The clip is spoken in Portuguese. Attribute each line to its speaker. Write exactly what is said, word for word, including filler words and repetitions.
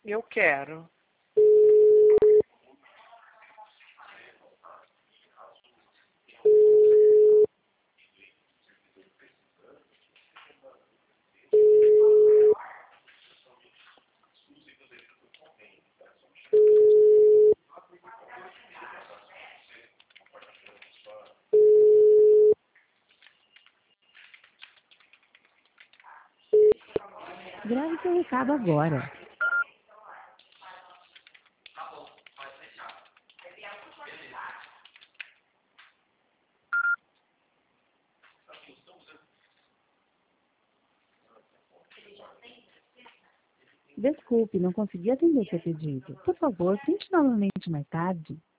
Speaker 1: Eu quero.
Speaker 2: Grave seu recado agora. Desculpe, não consegui atender seu pedido. Por favor, tente novamente mais tarde.